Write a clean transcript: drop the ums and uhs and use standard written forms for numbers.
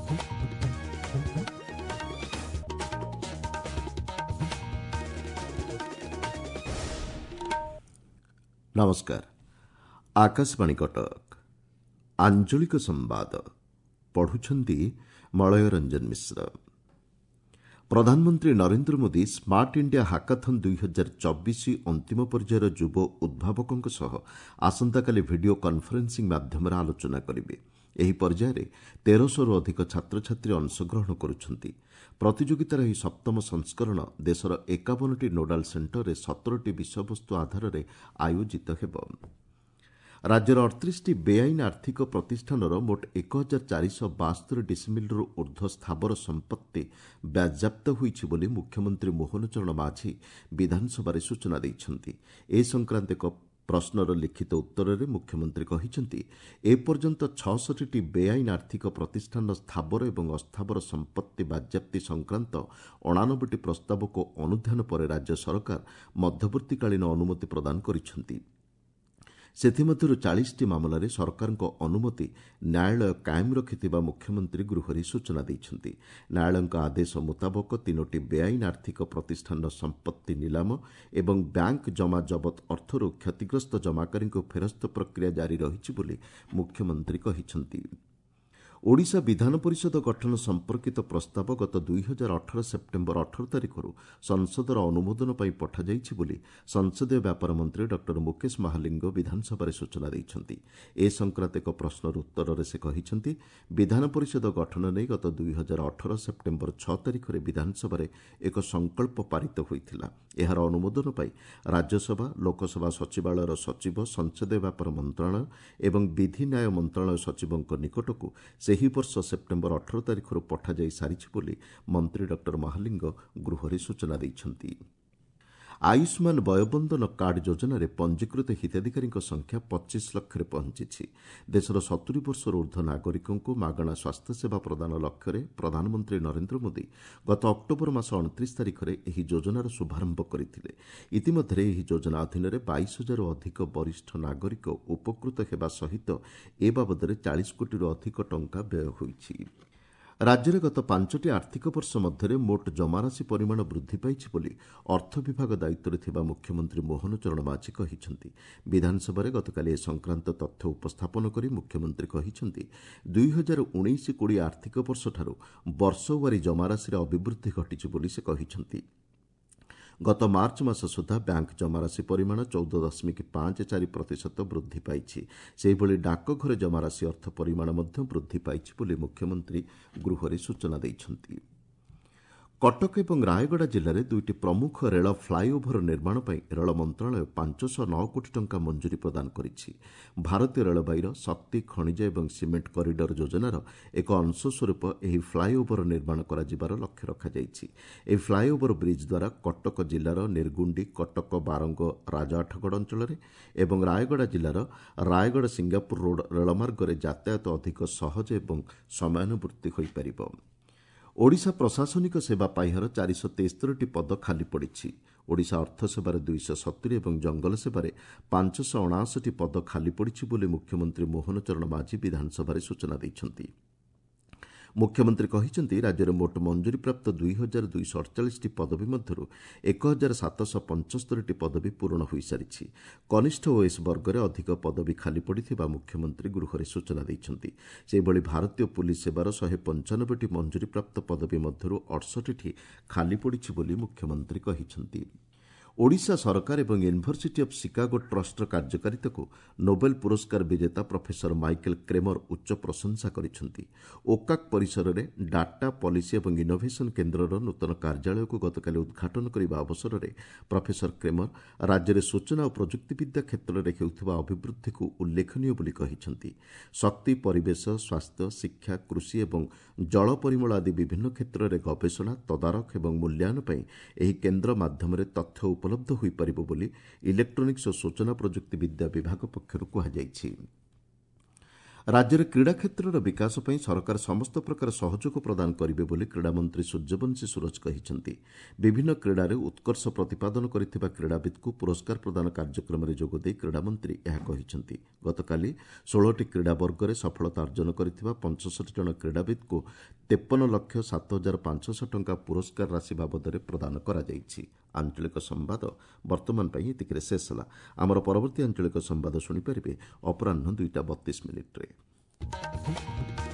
नमस्कार। आकाशवाणी कटक आंचलिक संवाद पढ़ुछंती मलय रंजन मिश्र। प्रधानमंत्री Narendra Modi smart India hackathon 2024 अंतिम पर्यायर युव उद्भावकों सह आसंताकाली वीडियो कॉन्फ्रेंसिंग माध्यम आलोचना करेंगे। ଏହି ପର୍ଯ୍ୟାୟରେ 1300ରୁ ଅଧିକ ଛାତ୍ରଛାତ୍ରୀ ଅଂଶଗ୍ରହଣ କରୁଛନ୍ତି। ପ୍ରତିଯୋଗିତାର ଏହି ସପ୍ତମ ସଂସ୍କରଣ ଦେଶର 51ଟି ନୋଡାଲ ସେଣ୍ଟରରେ 17ଟି ବିଷୟବସ୍ତୁ ଆଧାରରେ ଆୟୋଜିତ ହେବ। ରାଜ୍ୟର 38ଟି ବେଆଇନ ଆର୍ଥିକ ପ୍ରତିଷ୍ଠାନର ମୋଟ 1472 ଡିସିମିଲ୍ରୁ ଊର୍ଦ୍ଧ୍ୱ ସ୍ଥାବର ସମ୍ପତ୍ତି ବାଜ୍ୟାପ୍ତ ହୋଇଛି ବୋଲି ମୁଖ୍ୟମନ୍ତ୍ରୀ ମୋହନ ଚରଣ ମାଝୀ ବିଧାନସଭାରେ ସୂଚନା ଦେଇଛନ୍ତି। ଏ ସଂକ୍ରାନ୍ତ ଏକ ପ୍ରଶ୍ନର ଲିଖିତ ଉତ୍ତରରେ ମୁଖ୍ୟମନ୍ତ୍ରୀ କହିଛନ୍ତି, ଏପର୍ଯ୍ୟନ୍ତ 66ଟି ବେଆଇନ ଆର୍ଥିକ ପ୍ରତିଷ୍ଠାନର ସ୍ଥାବର ଏବଂ ଅସ୍ଥାବର ସମ୍ପତ୍ତି ବାଜ୍ୟାପ୍ତି ସଂକ୍ରାନ୍ତ 89ଟି ପ୍ରସ୍ତାବକୁ ଅନୁଧ୍ୟାନ ପରେ ରାଜ୍ୟ ସରକାର ମଧ୍ୟବର୍ତ୍ତୀକାଳୀନ ଅନୁମତି ପ୍ରଦାନ କରିଛନ୍ତି। ସେଥିମଧ୍ୟରୁ 40ଟି ମାମଲାରେ ସରକାରଙ୍କ ଅନୁମତି ନ୍ୟାୟାଳୟ କାଏମ ରଖିଥିବା ମୁଖ୍ୟମନ୍ତ୍ରୀ ଗୃହରେ ସୂଚନା ଦେଇଛନ୍ତି। ନ୍ୟାୟାଳୟଙ୍କ ଆଦେଶ ମୁତାବକ 3ଟି ବେଆଇନ ଆର୍ଥିକ ପ୍ରତିଷ୍ଠାନର ସମ୍ପତ୍ତି ନିଲାମ ଏବଂ ବ୍ୟାଙ୍କ ଜମା ଜବତ ଅର୍ଥରୁ କ୍ଷତିଗ୍ରସ୍ତ ଜମାକାରୀଙ୍କୁ ଫେରସ୍ତ ପ୍ରକ୍ରିୟା ଜାରି ରହିଛି ବୋଲି ମୁଖ୍ୟମନ୍ତ୍ରୀ କହିଛନ୍ତି। ଓଡ଼ିଶା ବିଧାନ ପରିଷଦ ଗଠନ ସମ୍ପର୍କିତ ପ୍ରସ୍ତାବ ଗତ 2018 ସେପ୍ଟେମ୍ବର 18 ତାରିଖରୁ ସଂସଦର ଅନୁମୋଦନ ପାଇଁ ପଠାଯାଇଛି ବୋଲି ସଂସଦୀୟ ବ୍ୟାପାର ମନ୍ତ୍ରୀ ଡକ୍ଟର ମୁକେଶ ମହାଲିଙ୍ଗ ବିଧାନସଭାରେ ସୂଚନା ଦେଇଛନ୍ତି। ଏ ସଂକ୍ରାନ୍ତ ଏକ ପ୍ରଶ୍ନର ଉତ୍ତରରେ ସେ କହିଛନ୍ତି, ବିଧାନ ପରିଷଦ ଗଠନ ନେଇ ଗତ 2018 ସେପ୍ଟେମ୍ବର 6 ତାରିଖରେ ବିଧାନସଭାରେ ଏକ ସଂକଳ୍ପ ପାରିତ ହୋଇଥିଲା। ଏହାର ଅନୁମୋଦନ ପାଇଁ ରାଜ୍ୟସଭା, ଲୋକସଭା ସଚିବାଳୟର ସଚିବ, ସଂସଦୀୟ ବ୍ୟାପାର ମନ୍ତ୍ରଣାଳୟ ଏବଂ ବିଧି ନ୍ୟାୟ ମନ୍ତ୍ରଣାଳୟ ସଚିବଙ୍କ ନିକଟକୁ ସେହି ବର୍ଷ ସେପ୍ଟେମ୍ବର 18 ତାରିଖରୁ ପଠାଯାଇ ସାରିଛି ବୋଲି ମନ୍ତ୍ରୀ ଡକ୍ଟର ମହାଲିଙ୍ଗ ଗୃହରେ ସୂଚନା ଦେଇଛନ୍ତି। ଆୟୁଷ୍ମାନ ବୟବନ୍ଦନ କାର୍ଡ ଯୋଜନାରେ ପଞ୍ଜୀକୃତ ହିତାଧିକାରୀଙ୍କ ସଂଖ୍ୟା 25 ଲକ୍ଷରେ ପହଞ୍ଚିଛି। ଦେଶର 70 ବର୍ଷରୁ ଊର୍ଦ୍ଧ୍ୱ ନାଗରିକଙ୍କୁ ମାଗଣା ସ୍ୱାସ୍ଥ୍ୟସେବା ପ୍ରଦାନ ଲକ୍ଷ୍ୟରେ ପ୍ରଧାନମନ୍ତ୍ରୀ ନରେନ୍ଦ୍ର ମୋଦି ଗତ ଅକ୍ଟୋବର ମାସ 29 ତାରିଖରେ ଏହି ଯୋଜନାର ଶୁଭାରମ୍ଭ କରିଥିଲେ। ଇତିମଧ୍ୟରେ ଏହି ଯୋଜନା ଅଧୀନରେ 22,000ରୁ ଅଧିକ ବରିଷ୍ଠ ନାଗରିକ ଉପକୃତ ହେବା ସହିତ ଏ ବାବଦରେ 40 କୋଟିରୁ ଅଧିକ ଟଙ୍କା ବ୍ୟୟ ହୋଇଛି। ରାଜ୍ୟରେ ଗତ 5ଟି ଆର୍ଥିକ ବର୍ଷ ମଧ୍ୟରେ ମୋଟ ଜମାରାଶି ପରିମାଣ ବୃଦ୍ଧି ପାଇଛି ବୋଲି ଅର୍ଥ ବିଭାଗ ଦାୟିତ୍ୱରେ ଥିବା ମୁଖ୍ୟମନ୍ତ୍ରୀ ମୋହନ ଚରଣ ମାଝୀ କହିଛନ୍ତି। ବିଧାନସଭାରେ ଗତକାଲି ଏ ସଂକ୍ରାନ୍ତ ତଥ୍ୟ ଉପସ୍ଥାପନ କରି ମୁଖ୍ୟମନ୍ତ୍ରୀ କହିଛନ୍ତି, 2019-20 ଆର୍ଥିକ ବର୍ଷଠାରୁ ବର୍ଷୱାରୀ ଜମାରାଶିରେ ଅଭିବୃଦ୍ଧି ଘଟିଛି ବୋଲି ସେ କହିଛନ୍ତି। ଗତ ମାର୍ଚ୍ଚ ମାସ ସୁଦ୍ଧା ବ୍ୟାଙ୍କ ଜମାରାଶି ପରିମାଣ 14.54% ବୃଦ୍ଧି ପାଇଛି। ସେହିଭଳି ଡାକଘରେ ଜମାରାଶି ଅର୍ଥ ପରିମାଣ ମଧ୍ୟ ବୃଦ୍ଧି ପାଇଛି ବୋଲି ମୁଖ୍ୟମନ୍ତ୍ରୀ ଗୃହରେ ସୂଚନା ଦେଇଛନ୍ତି। କଟକ ଏବଂ ରାୟଗଡ଼ା ଜିଲ୍ଲାରେ 2ଟି ପ୍ରମୁଖ ରେଳ ଫ୍ଲାଏଓଭର ନିର୍ମାଣ ପାଇଁ ରେଳ ମନ୍ତ୍ରଣାଳୟ 509 କୋଟି ଟଙ୍କା ମଞ୍ଜୁରୀ ପ୍ରଦାନ କରିଛି। ଭାରତୀୟ ରେଳବାଇର ଶକ୍ତି, ଖଣିଜ ଏବଂ ସିମେଣ୍ଟ କରିଡର ଯୋଜନାର ଏକ ଅଂଶସ୍ୱରୂପ ଏହି ଫ୍ଲାଏଓଭର ନିର୍ମାଣ କରାଯିବାର ଲକ୍ଷ୍ୟ ରଖାଯାଇଛି। ଏହି ଫ୍ଲାଏଓଭର ବ୍ରିଜ୍ ଦ୍ୱାରା କଟକ ଜିଲ୍ଲାର ନିର୍ଗୁଣ୍ଡି, କଟକ ବାରଙ୍ଗ, ରାଜାଆଠଗଡ଼ ଅଞ୍ଚଳରେ ଏବଂ ରାୟଗଡ଼ା ଜିଲ୍ଲାର ରାୟଗଡ଼ ସିଙ୍ଗାପୁର ରୋଡ୍ ରେଳମାର୍ଗରେ ଯାତାୟାତ ଅଧିକ ସହଜ ଏବଂ ସମୟାନୁବର୍ତ୍ତୀ ହୋଇପାରିବ। ଓଡ଼ିଶା ପ୍ରଶାସନିକ ସେବା ପାହ୍ୟାର 473ଟି ପଦ ଖାଲି ପଡ଼ିଛି। ଓଡ଼ିଶା ଅର୍ଥ ସେବାରେ 270 ଏବଂ ଜଙ୍ଗଲ ସେବାରେ 579ଟି ପଦ ଖାଲି ପଡ଼ିଛି ବୋଲି ମୁଖ୍ୟମନ୍ତ୍ରୀ ମୋହନ ଚରଣ ମାଝୀ ବିଧାନସଭାରେ ସୂଚନା ଦେଇଛନ୍ତି। ମୁଖ୍ୟମନ୍ତ୍ରୀ କହିଛନ୍ତି, ରାଜ୍ୟରେ ମୋଟ ମଞ୍ଜୁରୀପ୍ରାପ୍ତ 2,248ଟି ପଦବୀ ମଧ୍ୟରୁ 1,775ଟି ପଦବୀ ପୂରଣ ହୋଇସାରିଛି। କନିଷ୍ଠ ଓଏସ୍ ବର୍ଗରେ ଅଧିକ ପଦବୀ ଖାଲି ପଡ଼ିଥିବା ମୁଖ୍ୟମନ୍ତ୍ରୀ ଗୃହରେ ସୂଚନା ଦେଇଛନ୍ତି। ସେହିଭଳି ଭାରତୀୟ ପୁଲିସ୍ ସେବାର 195ଟି ମଞ୍ଜୁରୀପ୍ରାପ୍ତ ପଦବୀ ମଧ୍ୟରୁ 68ଟି ଖାଲି ପଡ଼ିଛି ବୋଲି ମୁଖ୍ୟମନ୍ତ୍ରୀ କହିଛନ୍ତି। ଓଡ଼ିଶା ସରକାର ଏବଂ ୟୁନିଭର୍ସିଟି ଅଫ୍ ଶିକାଗୋ ଟ୍ରଷ୍ଟର କାର୍ଯ୍ୟକାରିତାକୁ ନୋବେଲ ପୁରସ୍କାର ବିଜେତା ପ୍ରଫେସର ମାଇକେଲ କ୍ରେମର ଉଚ୍ଚ ପ୍ରଶଂସା କରିଛନ୍ତି। ଓକାକ୍ ପରିସରରେ ଡାଟା, ପଲିସି ଏବଂ ଇନୋଭେସନ କେନ୍ଦ୍ରର ନୂତନ କାର୍ଯ୍ୟାଳୟକୁ ଗତକାଲି ଉଦ୍ଘାଟନ କରିବା ଅବସରରେ ପ୍ରଫେସର କ୍ରେମର ରାଜ୍ୟରେ ସୂଚନା ଓ ପ୍ରଯୁକ୍ତିବିଦ୍ୟା କ୍ଷେତ୍ରରେ ହେଉଥିବା ଅଭିବୃଦ୍ଧିକୁ ଉଲ୍ଲେଖନୀୟ ବୋଲି କହିଛନ୍ତି। ଶକ୍ତି, ପରିବେଶ, ସ୍ୱାସ୍ଥ୍ୟ, ଶିକ୍ଷା, କୃଷି ଏବଂ ଜଳ ପରିମଳ ଆଦି ବିଭିନ୍ନ କ୍ଷେତ୍ରରେ ଗବେଷଣା, ତଦାରଖ ଏବଂ ମୂଲ୍ୟାୟନ ପାଇଁ ଏହି କେନ୍ଦ୍ର ମାଧ୍ୟମରେ ତଥ୍ୟ ଉପଲବ୍ଧ ହୋଇପାରିବ ବୋଲି ଇଲେକ୍ଟ୍ରୋନିକ୍ସ ଓ ସୂଚନା ପ୍ରଯୁକ୍ତି ବିଦ୍ୟା ବିଭାଗ ପକ୍ଷରୁ କୁହାଯାଇଛି। ରାଜ୍ୟରେ କ୍ରୀଡ଼ା କ୍ଷେତ୍ରର ବିକାଶ ପାଇଁ ସରକାର ସମସ୍ତ ପ୍ରକାର ସହଯୋଗ ପ୍ରଦାନ କରିବେ ବୋଲି କ୍ରୀଡ଼ାମନ୍ତ୍ରୀ ସୂର୍ଯ୍ୟବଂଶୀ ସୁରଜ କହିଛନ୍ତି। ବିଭିନ୍ନ କ୍ରୀଡ଼ାରେ ଉତ୍କର୍ଷ ପ୍ରତିପାଦନ କରିଥିବା କ୍ରୀଡ଼ାବିତ୍କୁ ପୁରସ୍କାର ପ୍ରଦାନ କାର୍ଯ୍ୟକ୍ରମରେ ଯୋଗଦେଇ କ୍ରୀଡ଼ାମନ୍ତ୍ରୀ ଏହା କହିଛନ୍ତି। ଗତକାଲି 16ଟି କ୍ରୀଡ଼ା ବର୍ଗରେ ସଫଳତା ଅର୍ଜନ କରିଥିବା 65 ଜଣ କ୍ରୀଡ଼ାବିତ୍ଙ୍କୁ 53,07,500 ଟଙ୍କା ପୁରସ୍କାର ରାଶି ବାବଦରେ ପ୍ରଦାନ କରାଯାଇଛି। ଆଞ୍ଚଳିକ ସମ୍ବାଦ ବର୍ତ୍ତମାନ ପାଇଁ ଏତିକିରେ ଶେଷ ହେଲା। ଆମର ପରବର୍ତ୍ତୀ ଆଞ୍ଚଳିକ ସମ୍ବାଦ ଶୁଣିପାରିବେ ଅପରାହ୍ନ 2:32 ମିନିଟ୍ରେ।